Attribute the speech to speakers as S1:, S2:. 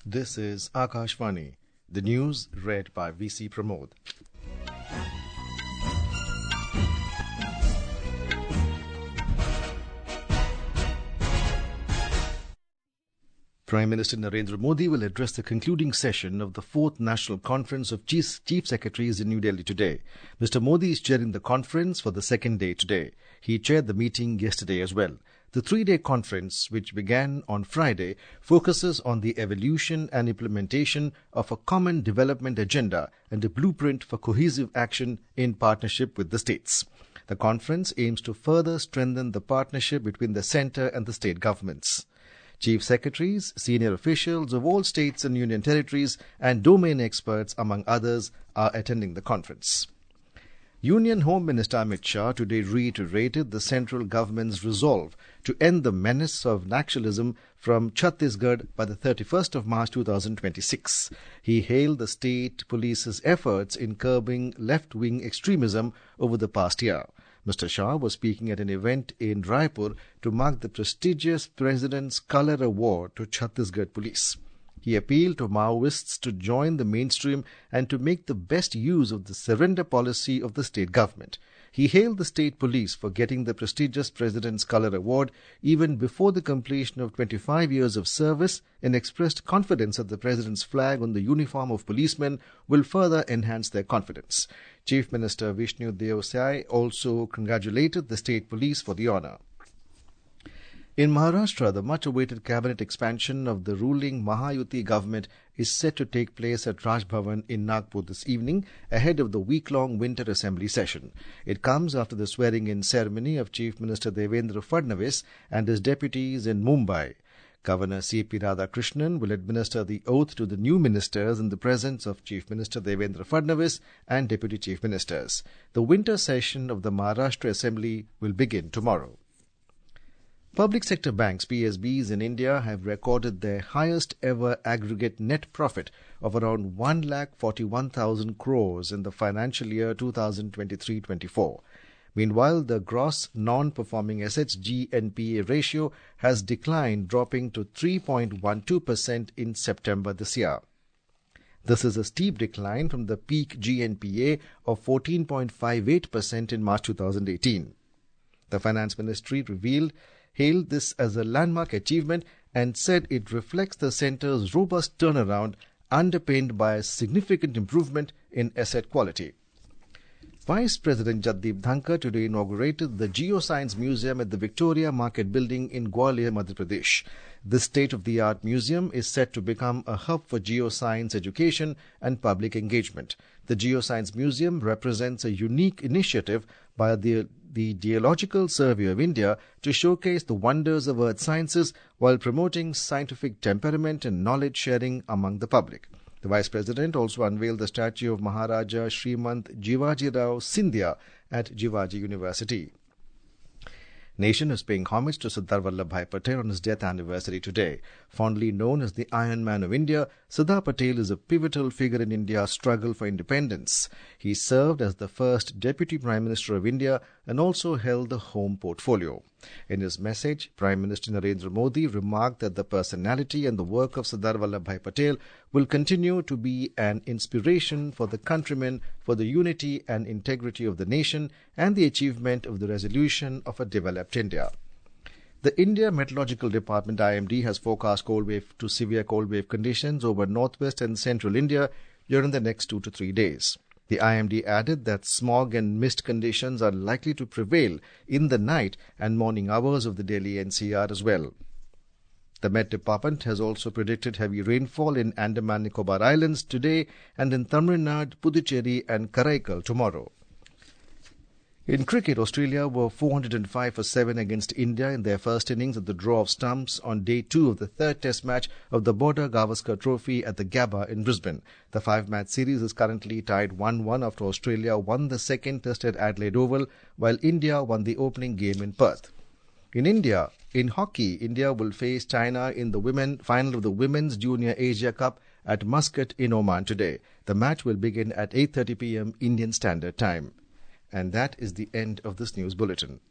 S1: This is Akashvani. The news read by VC Pramod. Prime Minister Narendra Modi will address the concluding session of the 4th National Conference of Chief Secretaries in New Delhi today. Mr. Modi is chairing the conference for the second day today. He chaired the meeting yesterday as well. The 3-day conference, which began on Friday, focuses on the evolution and implementation of a common development agenda and a blueprint for cohesive action in partnership with the states. The conference aims to further strengthen the partnership between the centre and the state governments. Chief secretaries, senior officials of all states and union territories, and domain experts, among others, are attending the conference. Union Home Minister Amit Shah today reiterated the central government's resolve to end the menace of nationalism from Chhattisgarh by the 31st of March 2026. He hailed the state police's efforts in curbing left-wing extremism over the past year. Mr. Shah was speaking at an event in Raipur to mark the prestigious President's Colour Award to Chhattisgarh Police. He appealed to Maoists to join the mainstream and to make the best use of the surrender policy of the state government. He hailed the state police for getting the prestigious President's Colour Award even before the completion of 25 years of service and expressed confidence that the President's flag on the uniform of policemen will further enhance their confidence. Chief Minister Vishnu Deo Sai also congratulated the state police for the honour. In Maharashtra, the much-awaited cabinet expansion of the ruling Mahayuti government is set to take place at Raj Bhavan in Nagpur this evening, ahead of the week-long winter assembly session. It comes after the swearing-in ceremony of Chief Minister Devendra Fadnavis and his deputies in Mumbai. Governor C.P. Radhakrishnan will administer the oath to the new ministers in the presence of Chief Minister Devendra Fadnavis and Deputy Chief Ministers. The winter session of the Maharashtra Assembly will begin tomorrow. Public sector banks, PSBs, in India have recorded their highest ever aggregate net profit of around 1,41,000 crores in the financial year 2023-24. Meanwhile, the gross non-performing assets GNPA ratio has declined, dropping to 3.12% in September this year. This is a steep decline from the peak GNPA of 14.58% in March 2018. The Finance Ministry hailed this as a landmark achievement and said it reflects the centre's robust turnaround underpinned by a significant improvement in asset quality. Vice President Jagdeep Dhankar today inaugurated the Geoscience Museum at the Victoria Market Building in Gwalior, Madhya Pradesh. This state-of-the-art museum is set to become a hub for geoscience education and public engagement. The Geoscience Museum represents a unique initiative by the Geological Survey of India to showcase the wonders of earth sciences while promoting scientific temperament and knowledge sharing among the public. The Vice President also unveiled the statue of Maharaja Srimant Jivaji Rao Scindia at Jivaji University. Nation is paying homage to Sardar Vallabhbhai Patel on his death anniversary today. Fondly known as the Iron Man of India, Sardar Patel is a pivotal figure in India's struggle for independence. He served as the first Deputy Prime Minister of India and also held the Home portfolio. In his message, Prime Minister Narendra Modi remarked that the personality and the work of Sardar Vallabhbhai Patel will continue to be an inspiration for the countrymen for the unity and integrity of the nation and the achievement of the resolution of a developed India. The India Meteorological Department IMD has forecast cold wave to severe cold wave conditions over northwest and central India during the next 2 to 3 days. The IMD added that smog and mist conditions are likely to prevail in the night and morning hours of the Delhi NCR as well. The Met Department has also predicted heavy rainfall in Andaman Nicobar Islands today and in Tamil Nadu, Puducherry and Karaikal tomorrow. In cricket, Australia were 405 for 7 against India in their first innings at the draw of stumps on day 2 of the third test match of the Border Gavaskar Trophy at the Gabba in Brisbane. The 5-match series is currently tied 1-1 after Australia won the second test at Adelaide Oval, while India won the opening game in Perth. In hockey, India will face China in the final of the Women's Junior Asia Cup at Muscat in Oman today. The match will begin at 8:30 p.m. Indian Standard Time. And that is the end of this news bulletin.